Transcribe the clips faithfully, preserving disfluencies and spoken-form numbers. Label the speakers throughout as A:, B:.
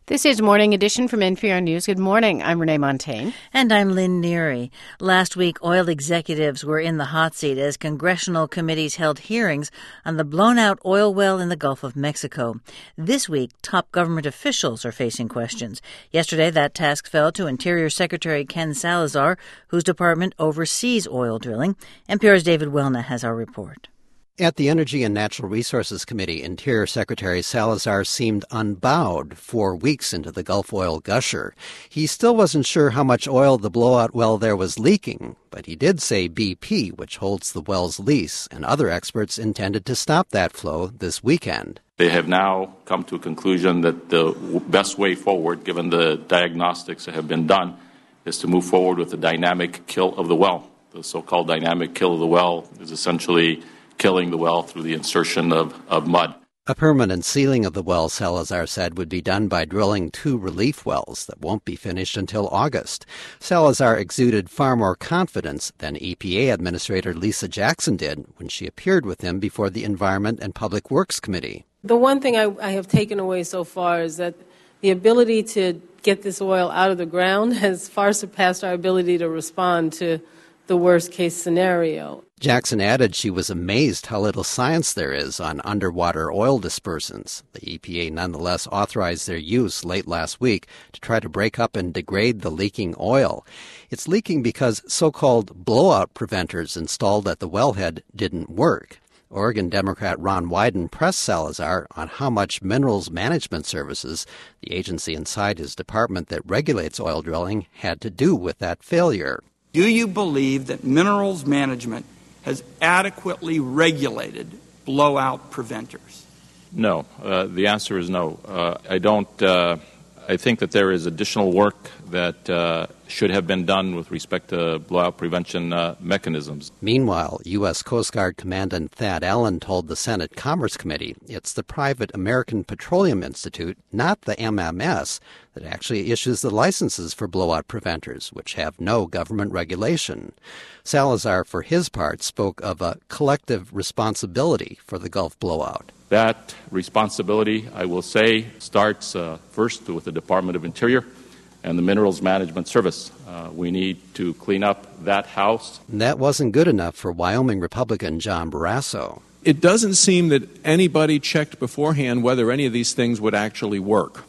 A: This is Morning Edition from N P R News. Good morning. I'm Renee Montaigne.
B: And I'm Lynn Neary. Last week, oil executives were in the hot seat as congressional committees held hearings on the blown-out oil well in the Gulf of Mexico. This week, top government officials are facing questions. Yesterday, that task fell to Interior Secretary Ken Salazar, whose department oversees oil drilling. N P R's David Welna has our report.
C: At the Energy and Natural Resources Committee, Interior Secretary Salazar seemed unbowed four weeks into the Gulf oil gusher. He still wasn't sure how much oil the blowout well there was leaking, but he did say B P, which holds the well's lease, and other experts intended to stop that flow this weekend.
D: They have now come to a conclusion that the best way forward, given the diagnostics that have been done, is to move forward with the dynamic kill of the well. The so-called dynamic kill of the well is essentially killing the well through the insertion of, of mud.
C: A permanent sealing of the well, Salazar said, would be done by drilling two relief wells that won't be finished until August. Salazar exuded far more confidence than E P A Administrator Lisa Jackson did when she appeared with him before the Environment and Public Works Committee.
E: The one thing I, I have taken away so far is that the ability to get this oil out of the ground has far surpassed our ability to respond to the worst-case scenario.
C: Jackson added she was amazed how little science there is on underwater oil dispersants. The E P A nonetheless authorized their use late last week to try to break up and degrade the leaking oil. It's leaking because so-called blowout preventers installed at the wellhead didn't work. Oregon Democrat Ron Wyden pressed Salazar on how much Minerals Management Services, the agency inside his department that regulates oil drilling, had to do with that failure.
F: Do you believe that Minerals Management has adequately regulated blowout preventers?
D: No. Uh, the answer is no. Uh, I don't. Uh, I think that there is additional work that uh, should have been done with respect to blowout prevention uh, mechanisms.
C: Meanwhile, U S Coast Guard Commandant Thad Allen told the Senate Commerce Committee it's the private American Petroleum Institute, not the M M S, that actually issues the licenses for blowout preventers, which have no government regulation. Salazar, for his part, spoke of a collective responsibility for the Gulf blowout.
D: That responsibility, I will say, starts uh, first with the Department of Interior and the Minerals Management Service. Uh, we need to clean up that house.
C: And that wasn't good enough for Wyoming Republican John Barrasso.
G: It doesn't seem that anybody checked beforehand whether any of these things would actually work.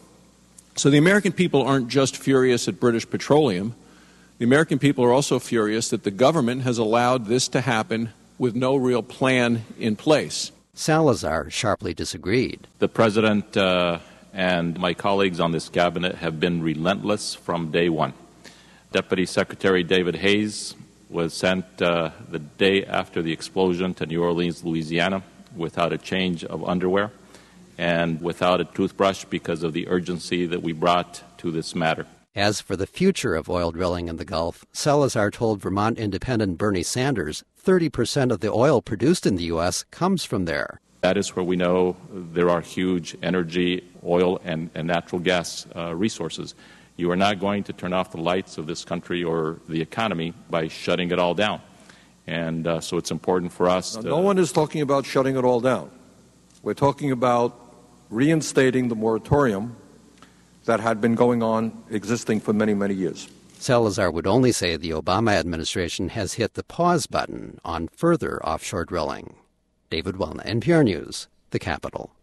G: So the American people aren't just furious at British Petroleum. The American people are also furious that the government has allowed this to happen with no real plan in place.
C: Salazar sharply disagreed.
D: The President uh, and my colleagues on this cabinet have been relentless from day one. Deputy Secretary David Hayes was sent uh, the day after the explosion to New Orleans, Louisiana, without a change of underwear and without a toothbrush because of the urgency that we brought to this matter.
C: As for the future of oil drilling in the Gulf, Salazar told Vermont Independent Bernie Sanders thirty percent of the oil produced in the U S comes from there.
D: That is where we know there are huge energy, oil, and, and natural gas uh, resources. You are not going to turn off the lights of this country or the economy by shutting it all down. And uh, so it's important for us
H: now,
D: to...
H: No one is talking about shutting it all down. We're talking about reinstating the moratorium that had been going on, existing for many, many years.
C: Salazar would only say the Obama administration has hit the pause button on further offshore drilling. David Welna, N P R News, the Capitol.